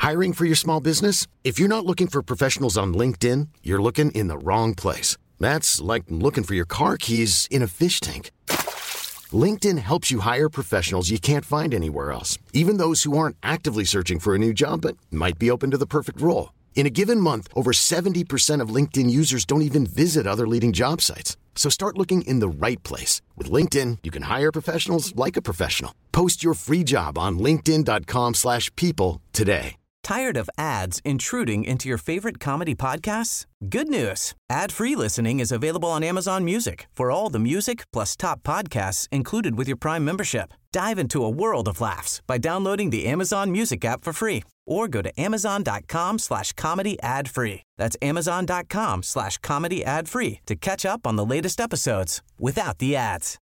Hiring for your small business? If you're not looking for professionals on LinkedIn, you're looking in the wrong place. That's like looking for your car keys in a fish tank. LinkedIn helps you hire professionals you can't find anywhere else, even those who aren't actively searching for a new job but might be open to the perfect role. In a given month, over 70% of LinkedIn users don't even visit other leading job sites. So start looking in the right place. With LinkedIn, you can hire professionals like a professional. Post your free job on linkedin.com/people today. Tired of ads intruding into your favorite comedy podcasts? Good news. Ad-free listening is available on Amazon Music for all the music plus top podcasts included with your Prime membership. Dive into a world of laughs by downloading the Amazon Music app for free or go to amazon.com/comedy ad-free. That's amazon.com/comedy ad-free to catch up on the latest episodes without the ads.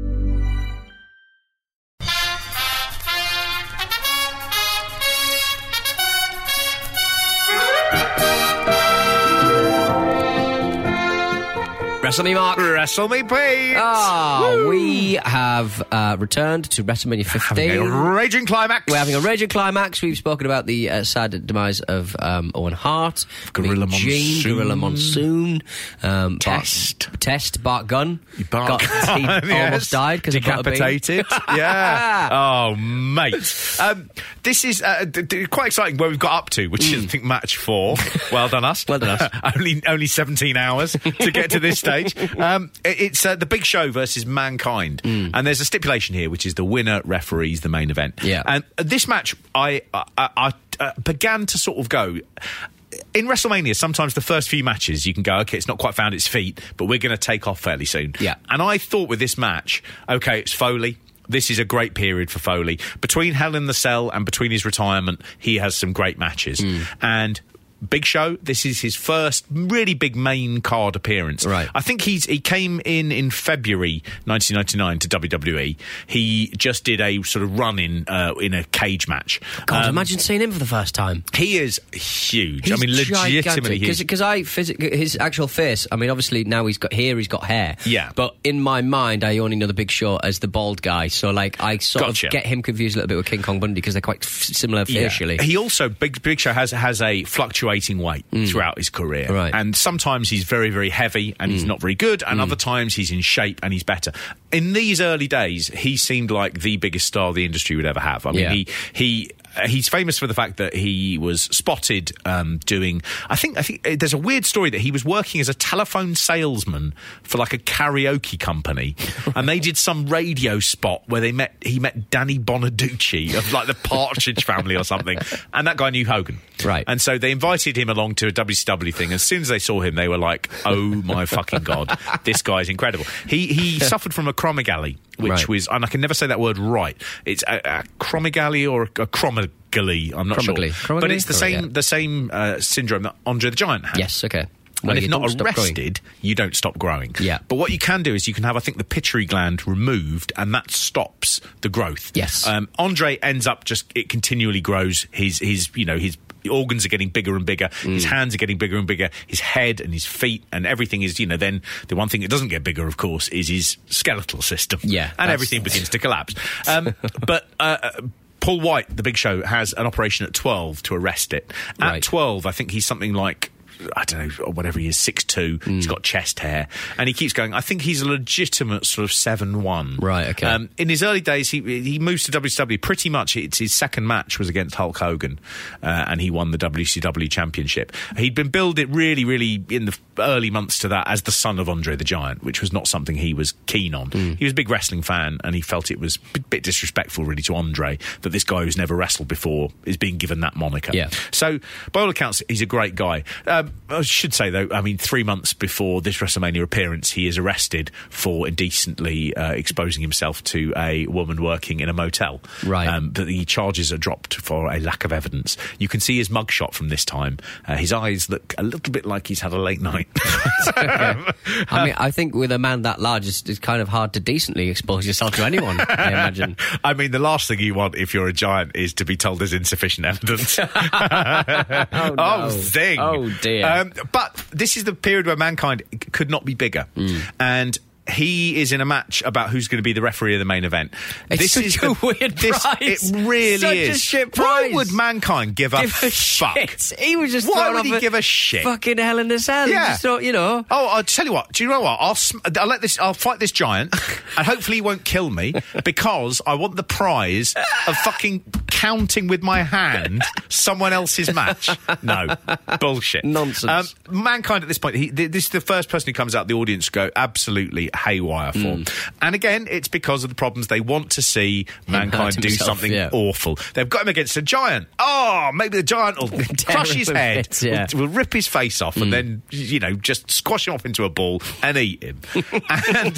Wrestle me, Mark. Wrestle me, Pete. We have returned to WrestleMania 15. Having a raging climax. We're having a raging climax. We've spoken about the sad demise of Owen Hart, Gorilla Monsoon. Gorilla Monsoon, Test. Bart Gunn. He Almost died because decapitated. Yeah. Oh, mate. This is quite exciting where we've got up to, which is, I think, match 4. Well done us. Well done us. only 17 hours to get to this stage. It's the Big Show versus Mankind. And there's a stipulation here, which is the winner referees the main event. Yeah. And this match, I began to sort of go... In WrestleMania, sometimes the first few matches, you can go, okay, it's not quite found its feet, but we're going to take off fairly soon. Yeah. And I thought with this match, okay, it's Foley. This is a great period for Foley. Between Hell in the Cell and between his retirement, he has some great matches. And Big Show, this is his first really big main card appearance. Right. I think he came in February 1999 to WWE. He just did a sort of run in a cage match. God, imagine seeing him for the first time. He is huge. He's legitimately huge. Because his actual face, I mean, obviously now he's got hair. Yeah. But in my mind, I only know the Big Show as the bald guy. So, like, I sort of get him confused a little bit with King Kong Bundy because they're quite similar facially. He also, Big Show has a fluctuating weight throughout his career. Right. And sometimes he's very, very heavy and he's not very good, and other times he's in shape and he's better. In these early days, he seemed like the biggest star the industry would ever have. I mean, he's famous for the fact that he was spotted doing... I think there's a weird story that he was working as a telephone salesman for like a karaoke company, and they did some radio spot where he met Danny Bonaducci of like the Partridge Family or something, and that guy knew Hogan. Right. And so they invited him along to a WCW thing. As soon as they saw him, they were like, "Oh my fucking God, this guy's incredible." He suffered from acromegaly, which was, and I can never say that word right. It's a acromegaly or a cromegaly. I'm not sure, but it's the same syndrome that Andre the Giant had. Yes. Okay. And if not arrested, you don't stop growing. Yeah. But what you can do is you can have, I think, the pituitary gland removed, and that stops the growth. Yes. Andre ends up it continually grows. His organs are getting bigger and bigger. His hands are getting bigger and bigger. His head and his feet and everything is, then the one thing that doesn't get bigger, of course, is his skeletal system. Yeah. And everything begins to collapse. But Paul White, the Big Show, has an operation at 12 to arrest it. At 12, I think he's something like, I don't know, whatever he is, 6'2", he's got chest hair, and he keeps going. I think he's a legitimate sort of 7'1". Right, okay. In his early days, he moves to WCW. Pretty much, it's his second match was against Hulk Hogan, and he won the WCW championship. He'd been billed it really, really in the early months to that as the son of Andre the Giant, which was not something he was keen on. He was a big wrestling fan, and he felt it was a bit disrespectful, really, to Andre that this guy who's never wrestled before is being given that moniker. Yeah. So, by all accounts, he's a great guy. I should say, though, 3 months before this WrestleMania appearance, he is arrested for indecently exposing himself to a woman working in a motel. Right. But the charges are dropped for a lack of evidence. You can see his mugshot from this time. His eyes look a little bit like he's had a late night. Okay. I think with a man that large, it's kind of hard to decently expose yourself to anyone, I imagine. The last thing you want if you're a giant is to be told there's insufficient evidence. Oh, no. Oh, zing. Oh, dear. But this is the period where Mankind could not be bigger. And he is in a match about who's going to be the referee of the main event. It's such a weird prize. It really such is. A shit prize. Why would Mankind give a fuck? Shit. He was just Why would he give a shit? Fucking Hell in a Cell. Yeah. He just thought, Oh, I'll tell you what. Do you know what? I'll fight this giant, and hopefully he won't kill me because I want the prize of fucking counting with my hand someone else's match. No, bullshit, nonsense. Mankind at this point, this is the first person who comes out the audience to go absolutely haywire for. And again, it's because of the problems. They want to see Mankind do something awful. They've got him against a giant. Oh, maybe the giant will crush his head, will rip his face off, and then, just squash him off into a ball and eat him. And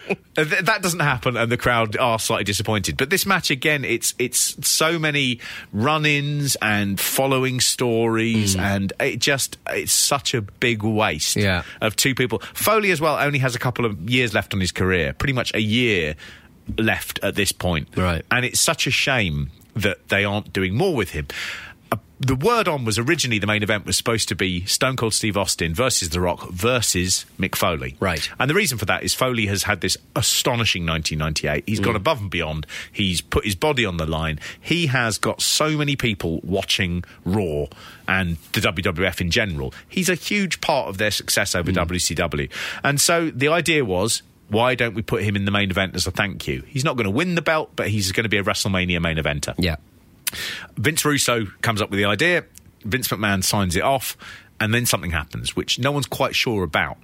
that doesn't happen, and the crowd are slightly disappointed. But this match, again, it's so many run-ins and following stories, and it's such a big waste of two people. Foley as well only has a couple of years left on his career, pretty much a year left at this point. Right. And it's such a shame that they aren't doing more with him. The word on was originally the main event was supposed to be Stone Cold Steve Austin versus The Rock versus Mick Foley. Right. And the reason for that is Foley has had this astonishing 1998. He's gone above and beyond. He's put his body on the line. He has got so many people watching Raw and the WWF in general. He's a huge part of their success over WCW. And so the idea was, why don't we put him in the main event as a thank you? He's not going to win the belt, but he's going to be a WrestleMania main eventer. Yeah. Vince Russo comes up with the idea, Vince McMahon signs it off, and then something happens, which no one's quite sure about.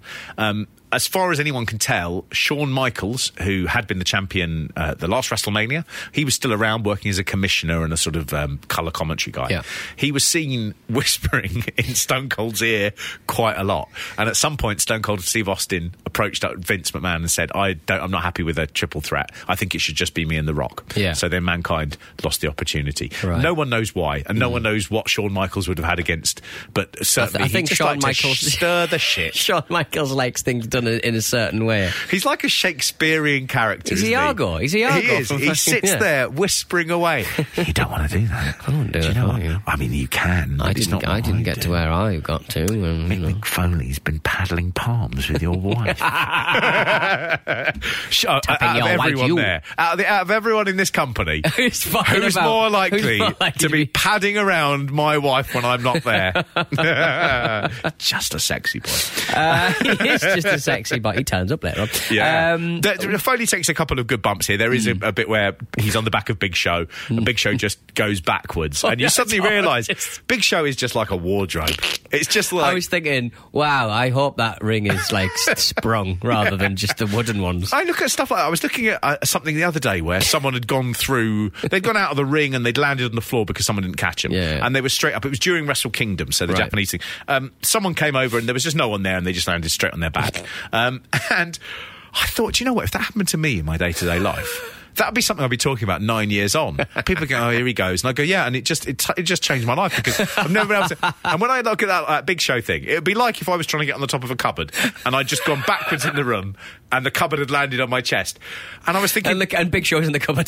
As far as anyone can tell, Shawn Michaels, who had been the champion the last WrestleMania, he was still around working as a commissioner and a sort of colour commentary guy. Yeah. He was seen whispering in Stone Cold's ear quite a lot. And at some point, Stone Cold Steve Austin approached Vince McMahon and said, I'm not happy with a triple threat. I think it should just be me and The Rock. Yeah. So then Mankind lost the opportunity. Right. No one knows why, and no one knows what Shawn Michaels would have had against, but certainly I think he just Shawn liked Michaels to stir the shit. Shawn Michaels likes things done in a certain way. He's like a Shakespearean character. He's Iago. He is. He sits there whispering away. You don't want to do that. I won't do it. I mean, you can. I didn't get to where I got to. Mick Foley's been paddling palms with your wife. Out of everyone in this company, who's more likely to be padding around my wife when I'm not there? Just a sexy boy. He is just a sexy boy. He turns up later on. Yeah. Foley takes a couple of good bumps here. There is a bit where he's on the back of Big Show, and Big Show just goes backwards. And you suddenly realise Big Show is just like a wardrobe. It's just like... I was thinking, wow, I hope that ring is like sprung rather than just the wooden ones. I look at stuff like that. I was looking at something the other day where someone had gone through... They'd gone out of the ring and they'd landed on the floor because someone didn't catch them. Yeah. And they were straight up. It was during Wrestle Kingdom, so the Japanese thing. Someone came over and there was just no one there and they just landed straight on their back. And I thought, you know what, if that happened to me in my day-to-day life, that would be something I'd be talking about 9 years on. People go, oh, here he goes. And I go, yeah, and it just changed my life because I've never been able to... And when I look at that Big Show thing, it would be like if I was trying to get on the top of a cupboard and I'd just gone backwards in the room and the cupboard had landed on my chest. And I was thinking... And Big Show's in the cupboard.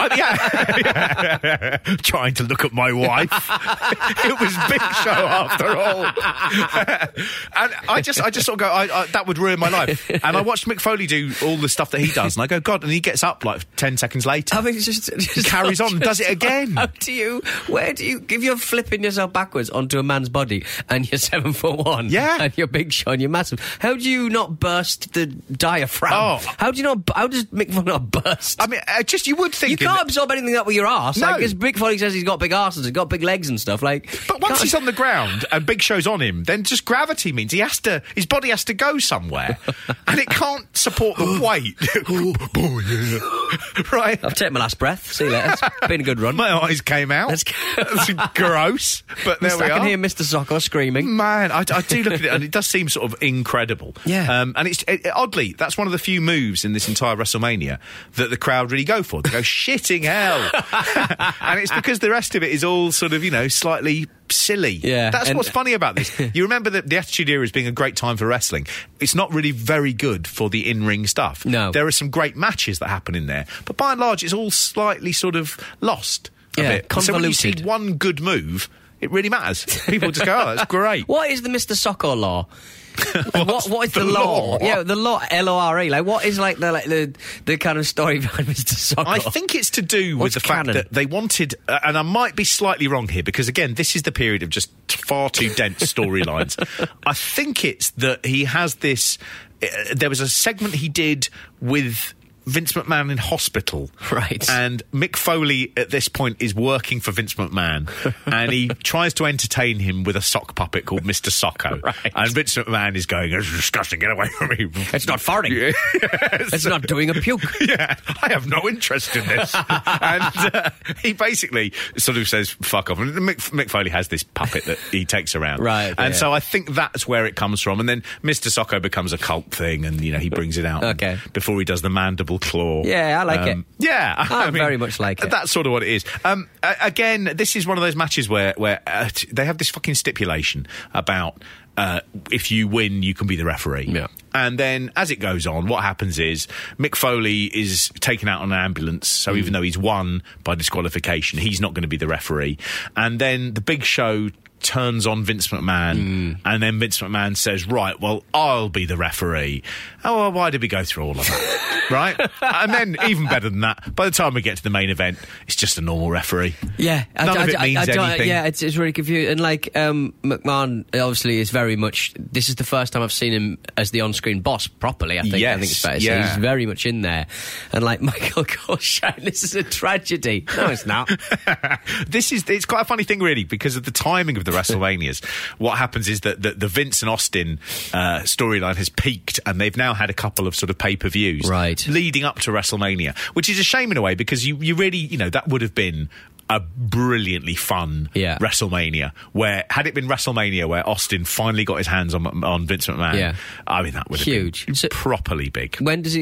Yeah. Trying to look at my wife. It was Big Show after all. And I just sort of go, that would ruin my life. And I watched Mick Foley do all the stuff that he does and I go, God, and he gets up like 10 seconds later. I mean, just carries on and does it again. Where do you, if you're flipping yourself backwards onto a man's body and you're 7'1", and you're Big Show and you're massive, how do you not burst the diaphragm? How does Mick Foley not burst? I mean, you would think you can't absorb anything up with your arse. No. Because Mick Foley says he's got big arses, he's got big legs and stuff. But once he's on the ground and Big Show's on him, then just gravity means his body has to go somewhere, and it can't support the weight. Right. I've taken my last breath. See you later. It's been a good run. My eyes came out. That's gross. But there we are. I can hear Mr. Socko screaming. Man, I do look at it and it does seem sort of incredible. Yeah. And it's oddly, that's one of the few moves in this entire WrestleMania that the crowd really go for. They go, shitting hell. And it's because the rest of it is all sort of, slightly silly. Yeah. That's what's funny about this. You remember that the Attitude Era as being a great time for wrestling. It's not really very good for the in-ring stuff. No. There are some great matches that happen in there, but by and large it's all slightly sort of lost a bit. Convoluted. So when you see one good move, it really matters. People just go, oh, that's great. What is the Mr. Socko law? what is the law? Yeah, the law, LORE. Like, what is like the kind of story behind Mr. Socko? I think it's to do with the fact that they wanted, and I might be slightly wrong here because again, this is the period of just far too dense storylines. I think it's that he has this. There was a segment he did with Vince McMahon in hospital. Right. And Mick Foley at this point is working for Vince McMahon and he tries to entertain him with a sock puppet called Mr. Socko. Right. And Vince McMahon is going, it's disgusting, get away from me. It's not farting. Yes. It's not doing a puke. Yeah, I have no interest in this. And he basically sort of says, fuck off. And Mick Foley has this puppet that he takes around. Right. And so I think that's where it comes from. And then Mr. Socko becomes a cult thing and, he brings it out. Okay. Before he does the mandible claw. Yeah, I like it. Yeah. I mean, very much like it. That's sort of what it is. Again, this is one of those matches where they have this fucking stipulation about if you win, you can be the referee. Yeah. And then as it goes on, what happens is Mick Foley is taken out on an ambulance, so even though he's won by disqualification, he's not going to be the referee. And then the Big Show turns on Vince McMahon, and then Vince McMahon says, right, well, I'll be the referee. Oh, well, why did we go through all of that? Right? And then, even better than that, by the time we get to the main event, it's just a normal referee. Yeah. None of it means anything. Yeah, it's really confusing. And, like, McMahon, obviously, is very much... This is the first time I've seen him as the on-screen boss properly, I think. Yes, I think it's fair to yeah. say. He's very much in there. And, like, Michael Cole shouting, this is a tragedy. No, it's not. It's quite a funny thing, really, because of the timing of the WrestleManias. What happens is that the Vince and Austin storyline has peaked, and they've now had a couple of sort of pay-per-views leading up to WrestleMania, which is a shame in a way because you really, that would have been a brilliantly fun WrestleMania, where had it been WrestleMania where Austin finally got his hands on Vince McMahon, I mean that would have huge, been properly big. When does he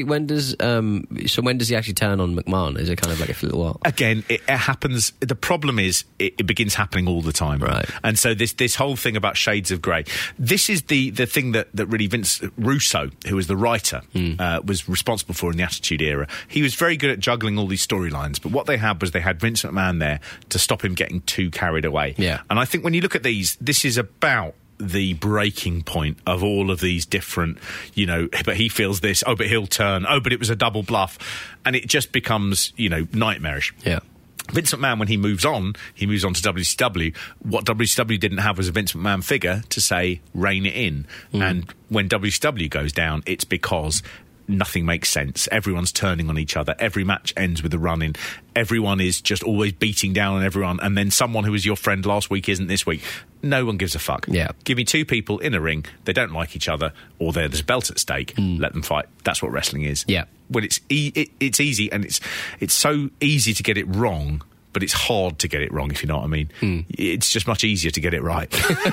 actually turn on McMahon? Is it kind of like a little while? Again, it happens. The problem is it begins happening all the time, right? And so this whole thing about shades of grey. This is the thing that really Vince Russo, who was the writer, was responsible for in the Attitude Era. He was very good at juggling all these storylines, but what they had was they had Vince McMahon there to stop him getting too carried away. Yeah. And I think when you look at these, this is about the breaking point of all of these different, but he feels this, but he'll turn, but it was a double bluff. And it just becomes, nightmarish. Yeah. Vince McMahon, when he moves on to WCW. What WCW didn't have was a Vince McMahon figure to say, rein it in. And when WCW goes down, it's because nothing makes sense. Everyone's turning on each other. Every match ends with a run-in. Everyone is just always beating down on everyone. And then someone who was your friend last week isn't this week. No one gives a fuck. Yeah. Give me two people in a ring. They don't like each other, or there's a belt at stake. Let them fight. That's what wrestling is. Yeah. Well, it's easy, and it's so easy to get it wrong. But it's hard to get it wrong, if you know what I mean. It's just much easier to get it right.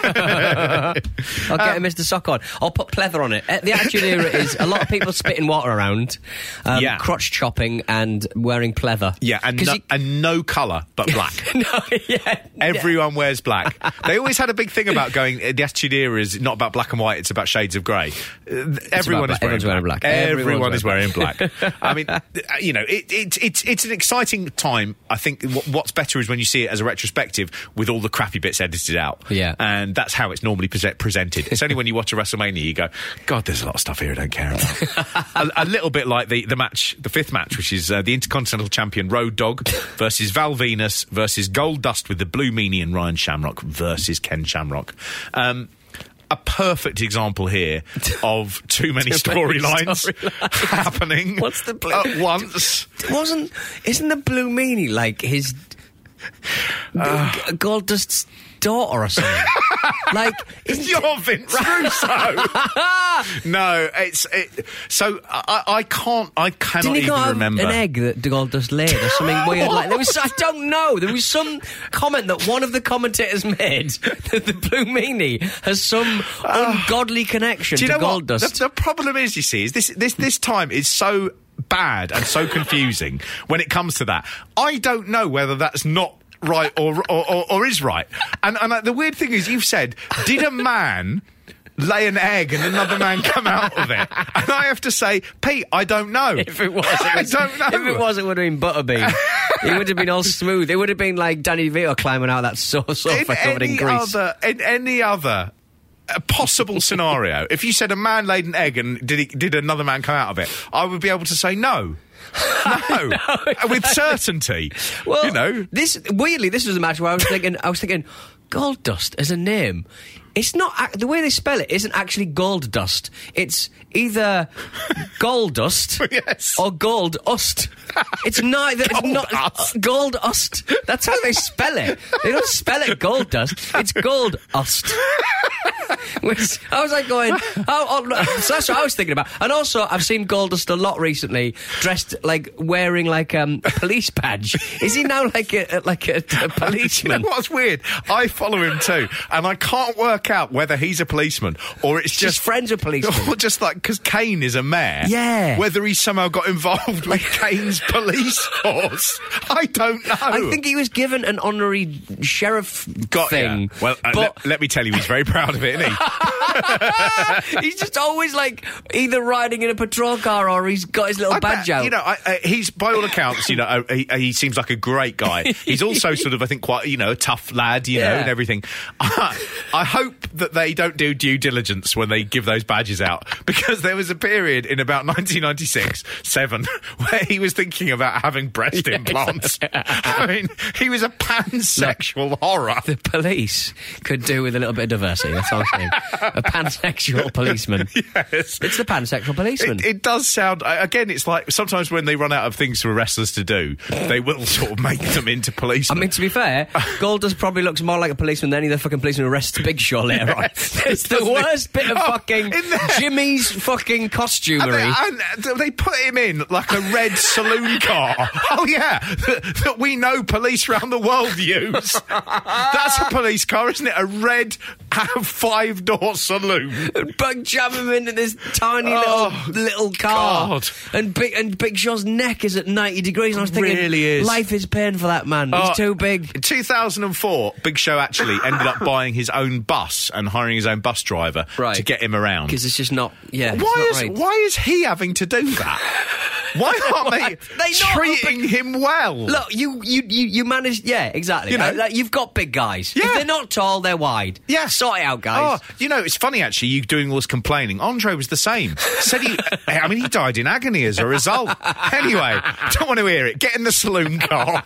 I'll get Mr. Sock on. I'll put pleather on it. The Attitude Era is a lot of people spitting water around, crotch chopping and wearing pleather. Yeah, and no colour but black. Everyone wears black. They always had a big thing about going, the Attitude Era is not about black and white, it's about shades of grey. Everyone is wearing black. Everyone is wearing black. I mean, it's an exciting time. I think what's better is when you see it as a retrospective with all the crappy bits edited out. Yeah. And that's how it's normally presented. It's only when you watch a WrestleMania you go, God, there's a lot of stuff here I don't care about. a little bit like the fifth match, which is the Intercontinental Champion Road Dogg versus Val Venus versus Gold Dust with the Blue Meanie and Ryan Shamrock versus Ken Shamrock. A perfect example here of too many storylines happening at once. Isn't the Blue Meanie like his Goldust's daughter or something? Like, you're Vince Russo. No, so I cannot even remember. An egg that Goldust laid or something weird like I don't know. There was some comment that one of the commentators made that the Blue Meanie has some ungodly connection to Goldust. The problem is, you see, is this time is so bad and so confusing when it comes to that. I don't know whether that's not right or is right. And the weird thing is, you've said, did a man lay an egg and another man come out of it? And I have to say, Pete, I don't know. If it was, I don't know. If it was, it would have been Butterbean. He would have been all smooth. It would have been like Danny DeVito climbing out of that sofa covered in grease. In any other possible scenario, if you said a man laid an egg and did another man come out of it, I would be able to say no. No, with certainty. Well, you know, this was a match where I was thinking, Gold Dust as a name. It's not the way they spell it isn't actually gold dust. It's either gold dust or gold ust. It's neither. It's not gold ust. That's how they spell it. They don't spell it gold dust. It's gold ust. Which I was like going, so that's what I was thinking about. And also, I've seen Goldust a lot recently, dressed like wearing like a police badge. Is he now like a policeman? You know what's weird? I follow him too, and I can't work out whether he's a policeman or it's just friends with policemen. Or just like because Kane is a mayor. Yeah. Whether he somehow got involved with Kane's police force, I don't know. I think he was given an honorary sheriff thing. Yeah. Well, but let me tell you, he's very proud of it, isn't he? He's just always like either riding in a patrol car or he's got his little badge out. You know, he's by all accounts, you know, he seems like a great guy. He's also sort of, I think, quite, you know, a tough lad, you know, and everything. I hope that they don't do due diligence when they give those badges out, because there was a period in about 1996-7 where he was thinking about having breast implants. I mean, he was a pansexual horror. The police could do with a little bit of diversity, that's all I'm saying. A pansexual policeman. Yes. It's the pansexual policeman. It does sound... Again, it's like sometimes when they run out of things for wrestlers to do, they will sort of make them into policemen. I mean, to be fair, Goldust probably looks more like a policeman than any of the fucking policemen who arrests Big Show later on. It's the worst bit of fucking Jimmy's fucking costumery. And they put him in like a red saloon car. Oh, yeah, that we know police around the world use. That's a police car, isn't it? A red 5-door saloon. But jam him into this tiny little car. God. And Big Show's neck is at 90 degrees. And I was thinking, really is. Life is pain for that man. He's too big. In 2004, Big Show actually ended up buying his own bus and hiring his own bus driver to get him around. Because it's just not, Why is he having to do that? Why aren't they treating him well? Look, you managed... Yeah, exactly. You know, you've got big guys. Yeah. If they're not tall, they're wide. Yeah. Sort it out, guys. Oh, you know, it's funny, actually, you doing all this complaining. Andre was the same. Said he died in agony as a result. Anyway, don't want to hear it. Get in the saloon car.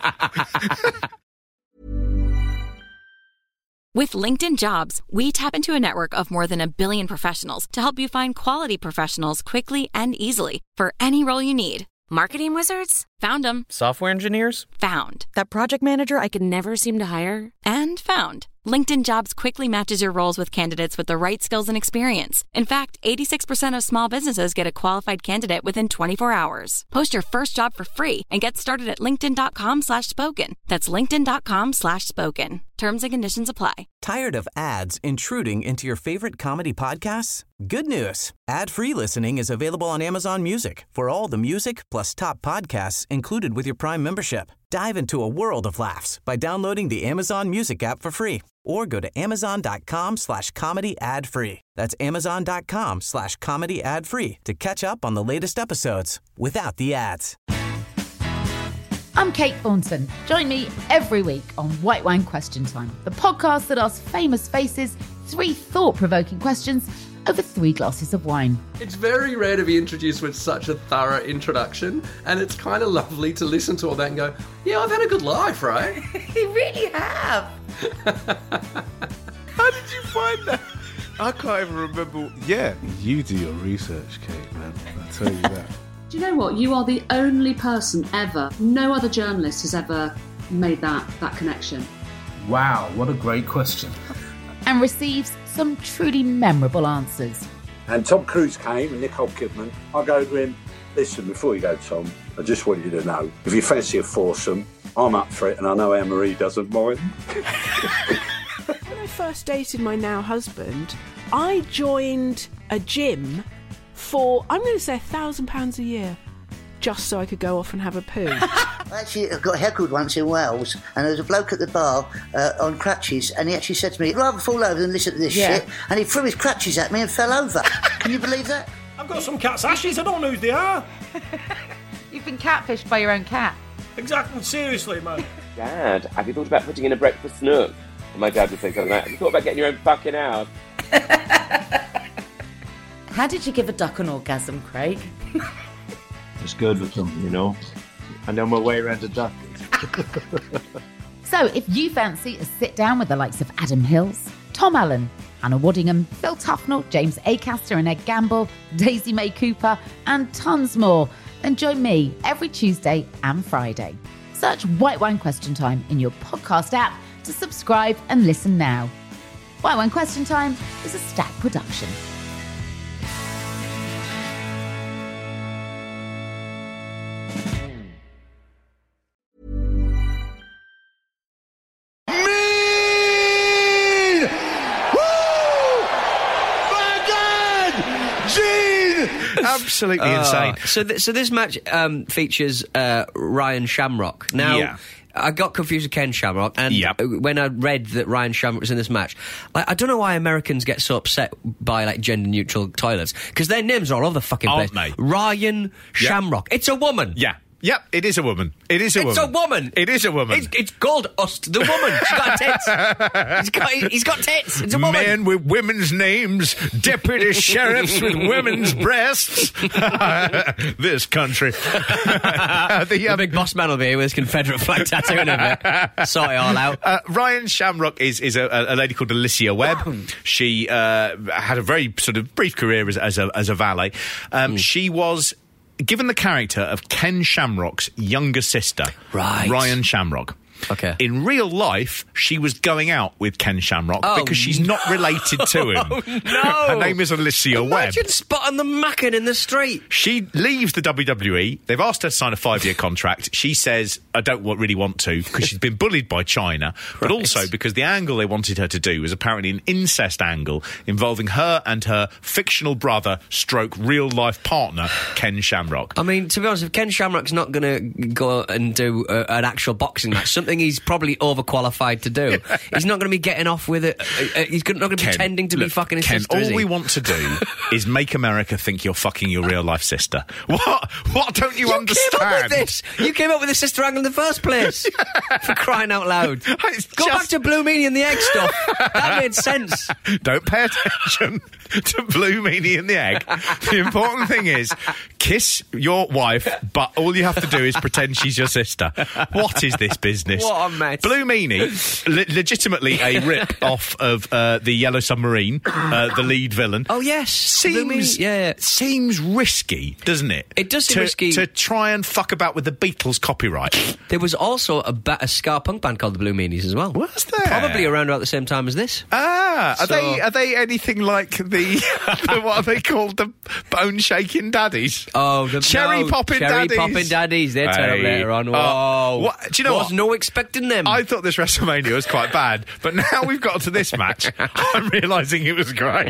With LinkedIn Jobs, we tap into a network of more than 1 billion professionals to help you find quality professionals quickly and easily for any role you need. Marketing wizards? Found them. Software engineers? Found. That project manager I could never seem to hire? And found. LinkedIn Jobs quickly matches your roles with candidates with the right skills and experience. In fact, 86% of small businesses get a qualified candidate within 24 hours. Post your first job for free and get started at linkedin.com/spoken. That's linkedin.com/spoken. Terms and conditions apply. Tired of ads intruding into your favorite comedy podcasts? Good news. Ad-free listening is available on Amazon Music for all the music plus top podcasts included with your Prime membership. Dive into a world of laughs by downloading the Amazon Music app for free or go to amazon.com/comedy ad-free. That's amazon.com/comedy ad-free to catch up on the latest episodes without the ads. I'm Kate Thornton. Join me every week on White Wine Question Time, the podcast that asks famous faces 3 thought-provoking questions over 3 glasses of wine. It's very rare to be introduced with such a thorough introduction, and it's kind of lovely to listen to all that and go, yeah, I've had a good life, right? You really have. How did you find that? I can't even remember. Yeah, you do your research, Kate, man. I tell you that. Do you know what? You are the only person ever, no other journalist has ever made that connection. Wow, what a great question. And receives some truly memorable answers. And Tom Cruise came and Nicole Kidman. I go to him, listen, before you go, Tom, I just want you to know, if you fancy a foursome, I'm up for it and I know Anne-Marie doesn't mind. When I first dated my now husband, I joined a gym for, I'm going to say £1,000 a year, just so I could go off and have a poo. Actually, I got heckled once in Wales, and there was a bloke at the bar on crutches, and he actually said to me, I'd rather fall over than listen to this shit, and he threw his crutches at me and fell over. Can you believe that? I've got some cat's ashes, I don't know who they are. You've been catfished by your own cat. Exactly, seriously, man. Dad, have you thought about putting in a breakfast nook? And my dad would say something like, have you thought about getting your own fucking house? How did you give a duck an orgasm, Craig? It's good with them, you know. I know my way around a duck. So if you fancy a sit down with the likes of Adam Hills, Tom Allen, Hannah Waddingham, Phil Tufnell, James Acaster and Ed Gamble, Daisy May Cooper, and tons more, then join me every Tuesday and Friday. Search White Wine Question Time in your podcast app to subscribe and listen now. White Wine Question Time is a Stack production. Absolutely insane. So this match features Ryan Shamrock. Now, I got confused with Ken Shamrock, and when I read that Ryan Shamrock was in this match, I don't know why Americans get so upset by like gender-neutral toilets, because their names are all over the fucking place. Ryan Shamrock. It's a woman. Yeah. Yep, it is a woman. It is a woman. It's a woman. It is a woman. It's called Ust the Woman. She's got tits. He's got tits. It's a woman. Men with women's names, deputy sheriffs with women's breasts. This country. The big boss man will be here with his Confederate flag tattoo and everything. Sort it all out. Ryan Shamrock is a lady called Alicia Webb. She had a very sort of brief career as a valet. She was given the character of Ken Shamrock's younger sister, Ryan Shamrock. Okay. In real life, she was going out with Ken Shamrock because she's not related to him. Oh, no. Her name is Alicia Webb. Imagine spotting the Mackin in the street. She leaves the WWE. They've asked her to sign a 5-year contract. She says, I don't really want to, because she's been bullied by China, but also because the angle they wanted her to do was apparently an incest angle involving her and her fictional brother stroke real-life partner, Ken Shamrock. I mean, to be honest, if Ken Shamrock's not going to go and do an actual boxing match, something he's probably overqualified to do. He's not going to be getting off with it. He's not going to be pretending to be fucking his sister. All we want to do is make America think you're fucking your real life sister. What don't you understand? Came up with this. You came up with the sister angle in the first place. For crying out loud. Go back to Blue Meanie and the egg stuff. That made sense. Don't pay attention to Blue Meanie and the egg. The important thing is, kiss your wife, but all you have to do is pretend she's your sister. What is this business? What a mess. Blue Meanie, legitimately a rip-off of the Yellow Submarine, the lead villain. Oh, yes. Seems risky, doesn't it? It does seem risky. To try and fuck about with the Beatles copyright. There was also a ska punk band called the Blue Meanies as well. Was there? Probably around about the same time as this. Are they anything like the what are they called? The bone-shaking daddies? Oh, cherry-popping daddies. Cherry-popping daddies. They turn up later on. Whoa. Do you know what? No expecting them. I thought this WrestleMania was quite bad, but now we've got to this match, I'm realising it was great.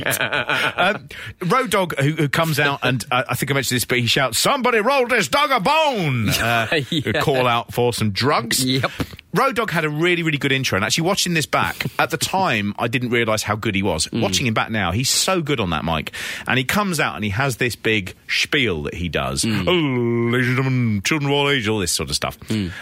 Road Dogg, who comes out, and I think I mentioned this, but he shouts, "Somebody roll this dog a bone!" Call out for some drugs. Yep. Road Dogg had a really, really good intro, and actually watching this back, at the time, I didn't realise how good he was. Watching him back now, he's so good on that mic. And he comes out and he has this big spiel that he does. Oh, ladies and gentlemen, children of all ages, all this sort of stuff.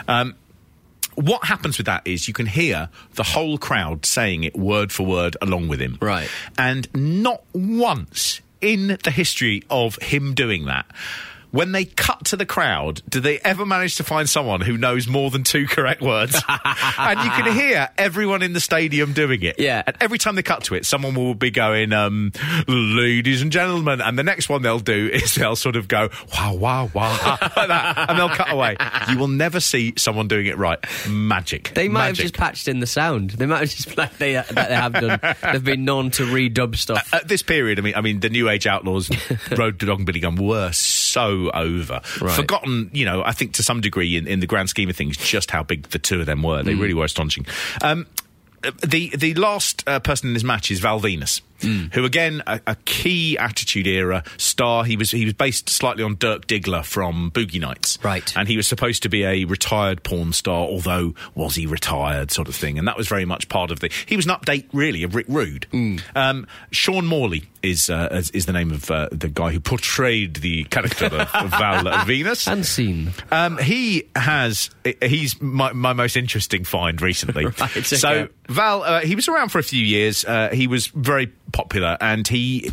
What happens with that is you can hear the whole crowd saying it word for word along with him. Right. And not once in the history of him doing that, when they cut to the crowd, do they ever manage to find someone who knows more than 2 correct words? And you can hear everyone in the stadium doing it. Yeah. And every time they cut to it, someone will be going, ladies and gentlemen. And the next one they'll do is they'll sort of go, wow, wow, wow, like that. And they'll cut away. You will never see someone doing it right. Magic. They might have just patched in the sound. They might have just, like they have done. They've been known to redub stuff. At this period, I mean, the New Age Outlaws, Road Dogg and Billy Gunn were so over. Right. Forgotten, I think to some degree in the grand scheme of things, just how big the two of them were. They really were astonishing. The last person in this match is Val Venus. who again a key Attitude Era star. He was based slightly on Dirk Diggler from Boogie Nights, right? And he was supposed to be a retired porn star, although was he retired, sort of thing. And that was very much part of he was an update really of Rick Rude. Sean Morley is the name of the guy who portrayed the character of Val Venus. Unseen. He's my most interesting find recently. Right, okay. So Val, he was around for a few years. He was very popular, and he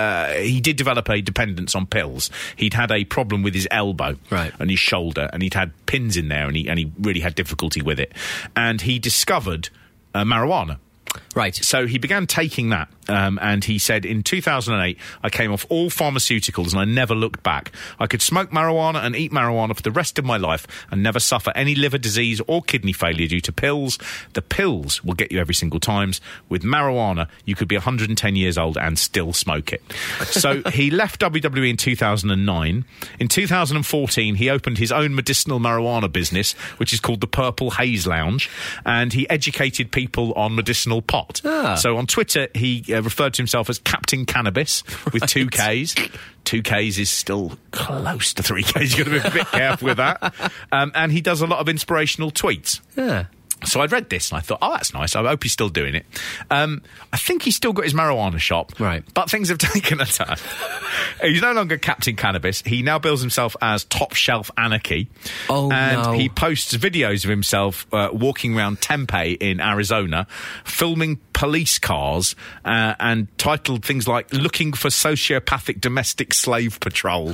did develop a dependence on pills. He'd had a problem with his elbow and his shoulder, and he'd had pins in there, and he really had difficulty with it. And he discovered marijuana. Right. So he began taking that, and he said, in 2008, I came off all pharmaceuticals and I never looked back. I could smoke marijuana and eat marijuana for the rest of my life and never suffer any liver disease or kidney failure due to pills. The pills will get you every single time. With marijuana, you could be 110 years old and still smoke it. So he left WWE in 2009. In 2014, he opened his own medicinal marijuana business, which is called the Purple Haze Lounge, and he educated people on medicinal pot. So on Twitter, he referred to himself as Captain Cannabis with 2 Ks. 2 Ks is still close to 3 Ks. You've got to be a bit careful with that. And he does a lot of inspirational tweets. Yeah. So I read this and I thought, oh, that's nice. I hope he's still doing it. I think he's still got his marijuana shop. Right. But things have taken a turn. He's no longer Captain Cannabis. He now bills himself as Top Shelf Anarchy. Oh, and he posts videos of himself walking around Tempe in Arizona, filming police cars, and titled things like "Looking for Sociopathic Domestic Slave Patrol."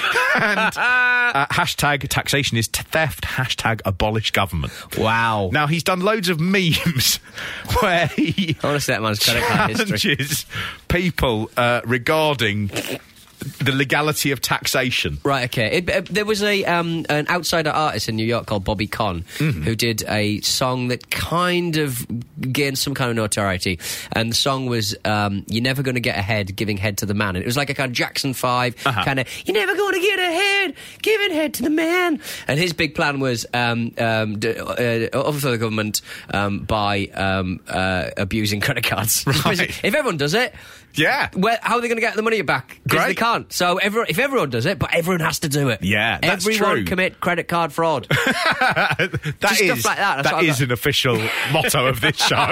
And hashtag taxation is theft, hashtag abolish government. Wow. Now, he's done loads of memes where he I want to see that man's credit card history. challenges people regarding the legality of taxation. Right, okay. There was an outsider artist in New York called Bobby Conn who did a song that kind of gained some kind of notoriety, and the song was You're Never Gonna Get Ahead, Giving Head to the Man. And it was like a kind of Jackson 5 kind of, you're never gonna get ahead, giving head to the man. And his big plan was overthrow the government by abusing credit cards. Right. If everyone does it, yeah. How are they going to get the money back? Because they can't. So if everyone does it, but everyone has to do it. Yeah, that's everyone true. commit credit card fraud. Stuff like that. That is an official motto of this show.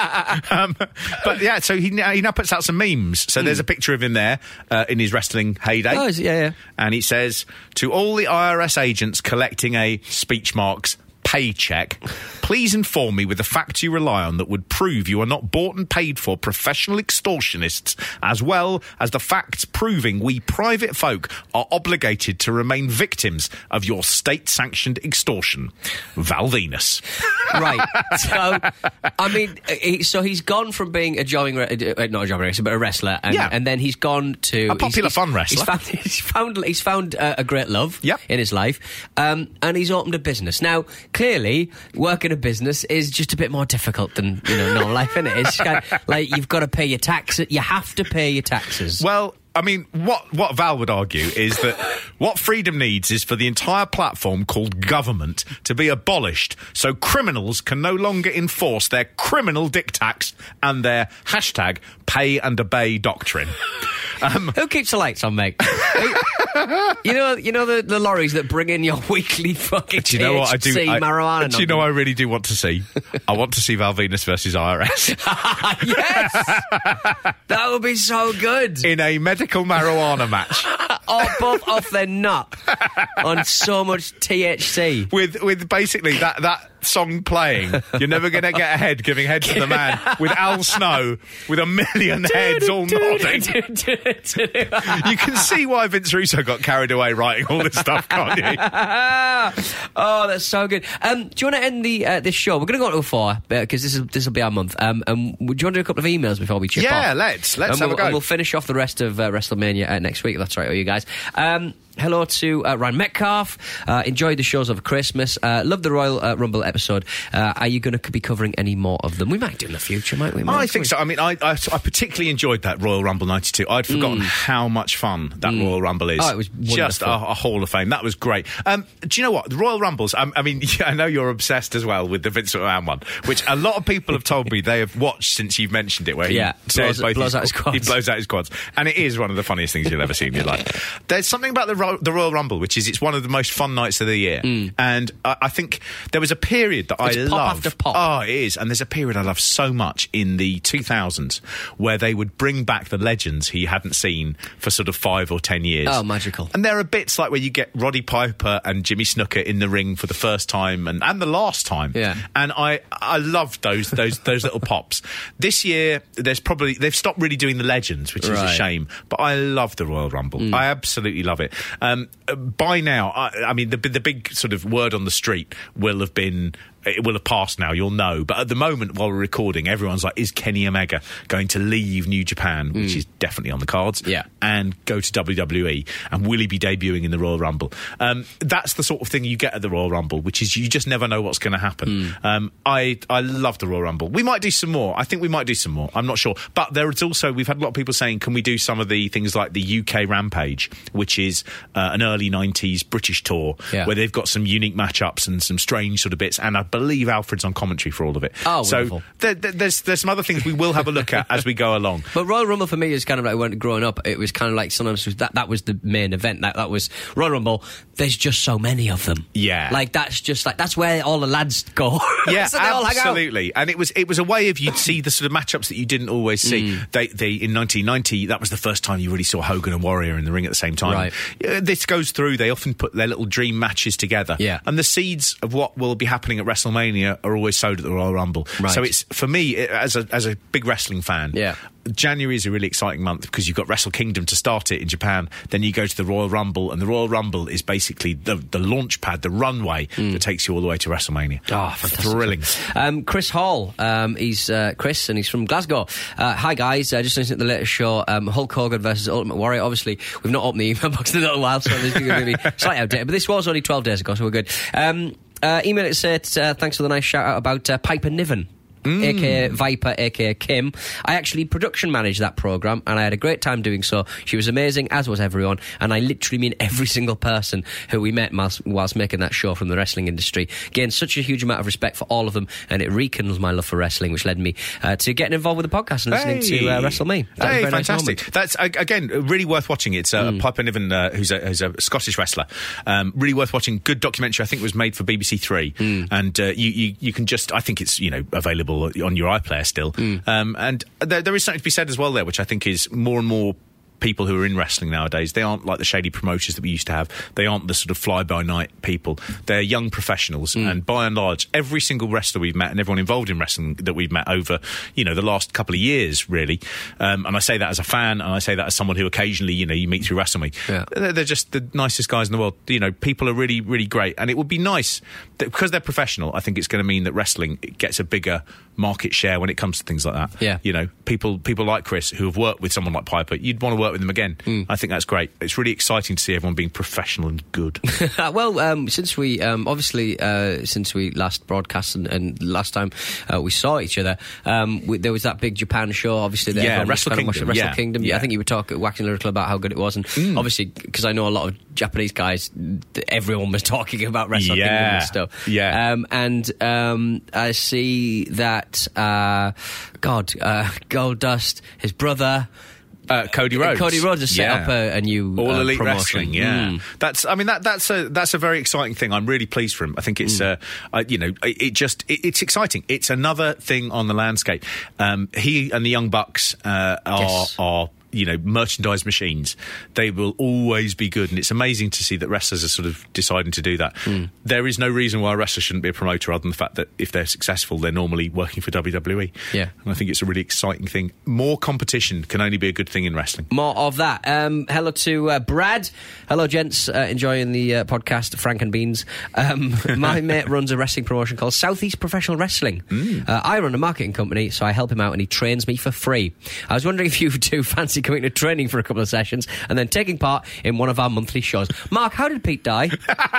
But yeah, so he now puts out some memes. So there's a picture of him there in his wrestling heyday. Oh, yeah. And he says, to all the IRS agents collecting a speech marks paycheck, please inform me with the facts you rely on that would prove you are not bought and paid for professional extortionists, as well as the facts proving we private folk are obligated to remain victims of your state-sanctioned extortion. Val Venus. Right. So, I mean, he's gone from being not a jobbing racer, but a wrestler, and then he's gone to a popular fun wrestler. He's found a great love in his life, and he's opened a business. Now, clearly, working a business is just a bit more difficult than normal life, isn't it? It's kind of like you've got to pay your taxes. You have to pay your taxes. Well, I mean, what Val would argue is that what freedom needs is for the entire platform called government to be abolished so criminals can no longer enforce their criminal diktats and their hashtag pay and obey doctrine. Who keeps the lights on, mate? You know the lorries that bring in your weekly fucking THC marijuana. Do you know what I really do want to see? I want to see Val Venus versus IRS. Yes! That would be so good. In a medical marijuana match. Both off their nut on so much THC. With basically that song playing, You're Never Gonna Get Ahead, Giving Head to the Man, with Al Snow, with a million heads all nodding. You can see why Vince Russo got carried away writing all this stuff, can't you? Oh, that's so good. Do you want to end this show? We're going to go to 4 because this will be our month. Do you want to do a couple of emails before we chip off? Yeah, let's have a go. And we'll finish off the rest of WrestleMania next week. That's right, all you guys. Hello to Ryan Metcalf. Enjoyed the shows over Christmas. Loved the Royal Rumble episode. Are you going to be covering any more of them? We might do in the future, might we? I think so. I mean, I particularly enjoyed that Royal Rumble 92. I'd forgotten how much fun that Royal Rumble is. Oh, it was wonderful. Just a Hall of Fame. That was great. Do you know what? The Royal Rumbles, I mean, I know you're obsessed as well with the Vince McMahon one, which a lot of people have told me they have watched since you've mentioned it, where he blows out his quads. He blows out his quads. And it is one of the funniest things you'll ever see in your life. There's something about the Royal Rumble, which is it's one of the most fun nights of the year. And I think there was a period that I love. Pop after pop. Oh, it is. And there's a period I love so much in the 2000s where they would bring back the legends he hadn't seen for sort of 5 or 10 years. Oh, magical. And there are bits like where you get Roddy Piper and Jimmy Snuka in the ring for the first time and the last time. Yeah. And I loved those little pops. This year, they've stopped really doing the legends, which is a shame. But I love the Royal Rumble. I absolutely love it. By now, I mean, the big sort of word on the street will have been... It will have passed now, you'll know. But at the moment, while we're recording, everyone's like, is Kenny Omega going to leave New Japan, which is definitely on the cards, and go to WWE? And will he be debuting in the Royal Rumble? That's the sort of thing you get at the Royal Rumble, which is you just never know what's going to happen. I love the Royal Rumble. We might do some more. I think we might do some more. I'm not sure. But there is also, we've had a lot of people saying, can we do some of the things like the UK Rampage, which is an early 90s British tour, where they've got some unique matchups and some strange sort of bits, and I believe Alfred's on commentary for all of it. Oh, so wonderful. There's some other things we will have a look at as we go along. But Royal Rumble for me is kind of like when growing up, it was kind of like sometimes that was the main event. That was Royal Rumble. There's just so many of them. Yeah, like that's where all the lads go. Yeah, so they all hang out. Absolutely. And it was a way of you'd see the sort of matchups that you didn't always see. They in 1990 that was the first time you really saw Hogan and Warrior in the ring at the same time. Right. This goes through. They often put their little dream matches together. Yeah, and the seeds of what will be happening at WrestleMania are always sowed at the Royal Rumble. Right. So it's, for me, as a big wrestling fan, January is a really exciting month because you've got Wrestle Kingdom to start it in Japan, then you go to the Royal Rumble, and the Royal Rumble is basically the launch pad, the runway that takes you all the way to WrestleMania. Oh, fantastic. Thrilling. Chris Hall, he's Chris and he's from Glasgow. Hi guys, just listening to the latest show, Hulk Hogan versus Ultimate Warrior. Obviously we've not opened the email box in a little while, so this is going to be slightly outdated, but this was only 12 days ago, so we're good. Email it said, thanks for the nice shout out about Piper Niven. aka Viper, aka Kim. I actually production managed that programme and I had a great time doing so. She was amazing, as was everyone, and I literally mean every single person who we met whilst making that show from the wrestling industry. Gained such a huge amount of respect for all of them, and it rekindles my love for wrestling, which led me to getting involved with the podcast and listening to Wrestle Me. Hey, fantastic. Nice. That's, again, really worth watching. It's Piper Niven, who's a Scottish wrestler. Really worth watching. Good documentary. I think it was made for BBC Three. And you can just, I think it's, available on your iPlayer still. And there is something to be said as well there, which I think is more and more people who are in wrestling nowadays. They aren't like the shady promoters that we used to have. They aren't the sort of fly-by-night people. They're young professionals, and by and large, every single wrestler we've met and everyone involved in wrestling that we've met over, the last couple of years, really. And I say that as a fan, and I say that as someone who occasionally, you meet through Wrestle Me. Yeah. They're just the nicest guys in the world. People are really, really great, and it would be nice that because they're professional, I think it's going to mean that wrestling gets a bigger market share when it comes to things like that. Yeah. People like Chris who have worked with someone like Piper, you'd want to work with them again. I think that's great. It's really exciting to see everyone being professional and good. Well, since we since we last broadcast and last time we saw each other, there was that big Japan show. Obviously, Wrestle Kingdom. Yeah. I think you were waxing lyrical about how good it was, and obviously because I know a lot of Japanese guys, everyone was talking about Wrestle Kingdom and stuff. Yeah. I see that Goldust, his brother. Cody Rhodes. Cody Rhodes has set up a new All Elite promotion. Wrestling. That's a very exciting thing. I'm really pleased for him. I think it's it's exciting. It's another thing on the landscape. He and the Young Bucks are merchandise machines. They will always be good, and it's amazing to see that wrestlers are sort of deciding to do that. There is no reason why a wrestler shouldn't be a promoter other than the fact that if they're successful, they're normally working for WWE. Yeah. And I think it's a really exciting thing. More competition can only be a good thing in wrestling. More of that. Hello to Brad. Hello, gents. Enjoying the podcast, Frank and Beans. My mate runs a wrestling promotion called Southeast Professional Wrestling. I run a marketing company, so I help him out and he trains me for free. I was wondering if you two fancy actually coming to training for a couple of sessions and then taking part in one of our monthly shows. Mark, how did Pete die?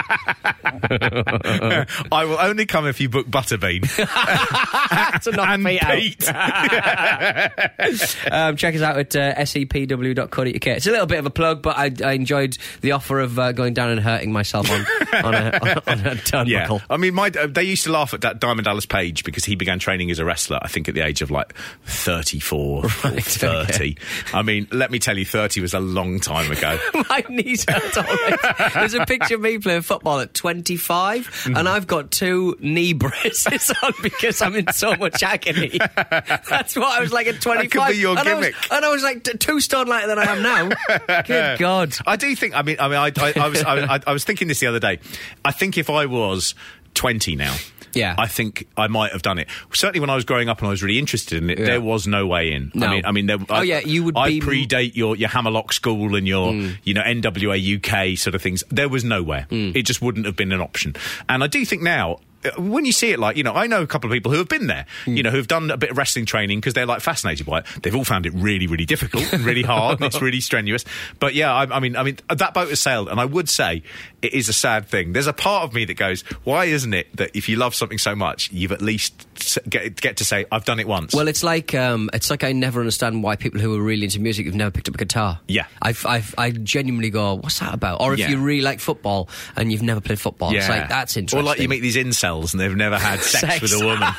I will only come if you book Butterbean. To knock and Pete Pete. Check us out at sepw.co.uk. It's a little bit of a plug, but I enjoyed the offer of going down and hurting myself on a turnbuckle. Yeah. I mean, they used to laugh at Diamond Dallas Page because he began training as a wrestler, I think, at the age of like 34 or 30. Okay. I mean, let me tell you, 30 was a long time ago. My knees hurt already. There's a picture of me playing football at 25, and I've got 2 knee braces on because I'm in so much agony. That's what I was like at 25. That could be your gimmick. I was like 2 stone lighter than I am now. Good God. I do think, I was thinking this the other day. I think if I was 20 now, yeah, I think I might have done it. Certainly when I was growing up and I was really interested in it, there was no way in. No. I mean, you would I predate your Hammerlock School and your, NWA UK sort of things. There was nowhere. It just wouldn't have been an option. And I do think now, when you see it, like, I know a couple of people who have been there, who've done a bit of wrestling training because they're like fascinated by it. They've all found it really, really difficult and really hard and it's really strenuous. But yeah, I mean, that boat has sailed, and I would say it is a sad thing. There's a part of me that goes, why isn't it that if you love something so much, you've at least get to say, I've done it once? Well, it's like I never understand why people who are really into music have never picked up a guitar. Yeah. I genuinely go, what's that about? Or if you really like football and you've never played football, it's like, that's interesting. Or like you meet these incels and they've never had sex with a woman.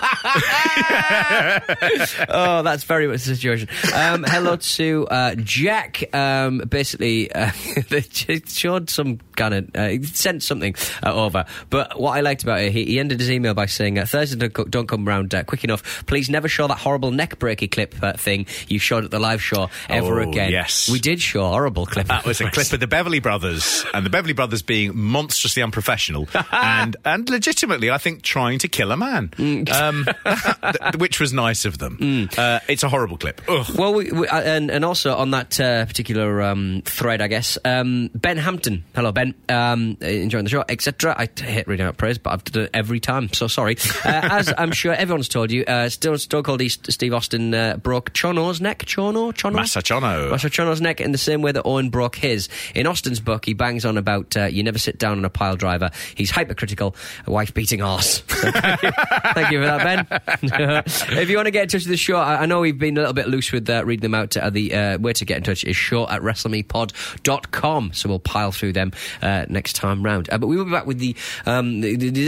Oh, that's very much the situation. Hello to Jack. Basically, they showed some kind of sent something over. But what I liked about it, he ended his email by saying, Thursday don't come round quick enough. Please never show that horrible neck breaky clip thing you showed at the live show ever again. Yes, we did show a horrible clip. That was a clip of the Beverly Brothers, and the Beverly Brothers being monstrously unprofessional and legitimately, I think, trying to kill a man, which was nice of them. It's a horrible clip. Ugh. Well, and also on that particular thread, I guess, Ben Hampton. Hello, Ben. Enjoying the show, etc. I hate reading out praise, but I've done it every time, so sorry. As I'm sure everyone's told you, Stone Cold Steve Austin broke Chono's neck. Masa Chono's neck in the same way that Owen broke his. In Austin's book, he bangs on about you never sit down on a pile driver. He's hypercritical, a wife-beating arse. So thank you for that, Ben. If you want to get in touch with the show, I know we've been a little bit loose with reading them out. The way to get in touch is show@wrestlemepod.com, so we'll pile through them next time round. But we will be back with the end.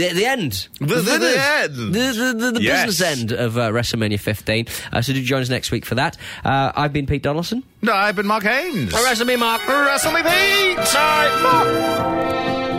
The business end of WrestleMania 15. So do join us next week for that. I've been Pete Donaldson. No, I've been Mark Haynes. Wrestle me, Mark. Wrestle me, Pete. Sorry, Mark.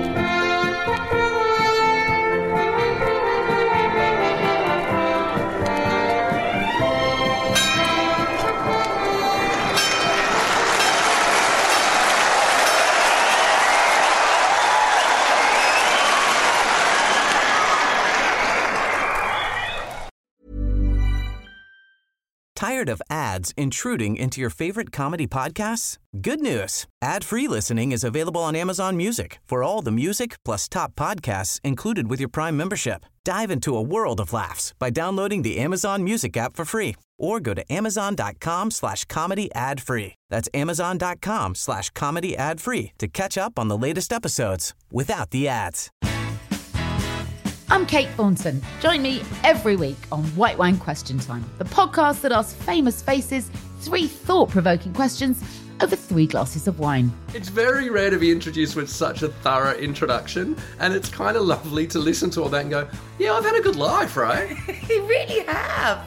Tired of ads intruding into your favorite comedy podcasts? Good news. Ad-free listening is available on Amazon Music for all the music plus top podcasts included with your Prime membership. Dive into a world of laughs by downloading the Amazon Music app for free or go to amazon.com/comedy ad-free. That's amazon.com/comedy ad-free to catch up on the latest episodes without the ads. I'm Kate Thornton. Join me every week on White Wine Question Time, the podcast that asks famous faces 3 thought-provoking questions over 3 glasses of wine. It's very rare to be introduced with such a thorough introduction, and it's kind of lovely to listen to all that and go, yeah, I've had a good life, right? You really have.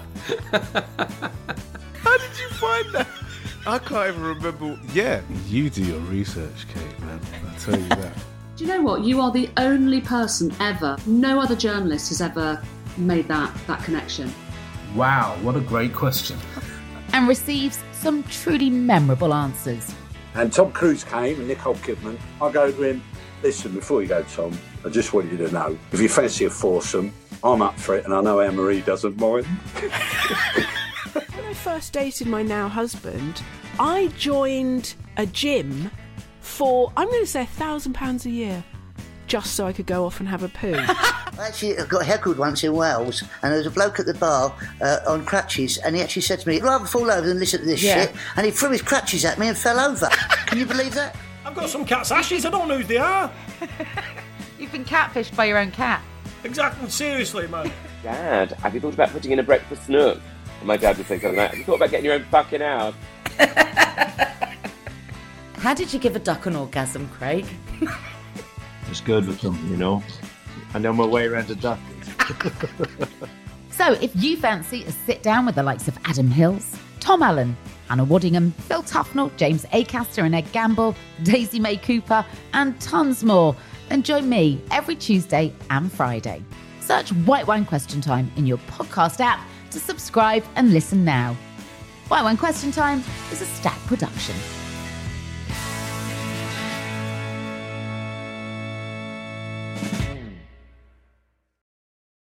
How did you find that? I can't even remember. Yeah, you do your research, Kate, man. I tell you that. Do you know what? You are the only person ever, no other journalist has ever made that connection. Wow, what a great question. And receives some truly memorable answers. And Tom Cruise came and Nicole Kidman. I go to him, listen, before you go, Tom, I just want you to know, if you fancy a foursome, I'm up for it, and I know Anne-Marie doesn't mind. When I first dated my now husband, I joined a gym for, I'm going to say £1,000 a year, just so I could go off and have a poo. I actually got heckled once in Wales, and there was a bloke at the bar on crutches, and he actually said to me, "I'd rather fall over than listen to this shit," and he threw his crutches at me and fell over. Can you believe that? I've got some cat's ashes, I don't know who they are. You've been catfished by your own cat. Exactly, seriously, man. Dad, have you thought about putting in a breakfast nook? And my dad would say something like, have you thought about getting your own fucking house? How did you give a duck an orgasm, Craig? It's good with them, you know. I know my way around a duck. So if you fancy a sit down with the likes of Adam Hills, Tom Allen, Hannah Waddingham, Phil Tufnell, James Acaster and Ed Gamble, Daisy May Cooper, and tons more, then join me every Tuesday and Friday. Search White Wine Question Time in your podcast app to subscribe and listen now. White Wine Question Time is a Stack production.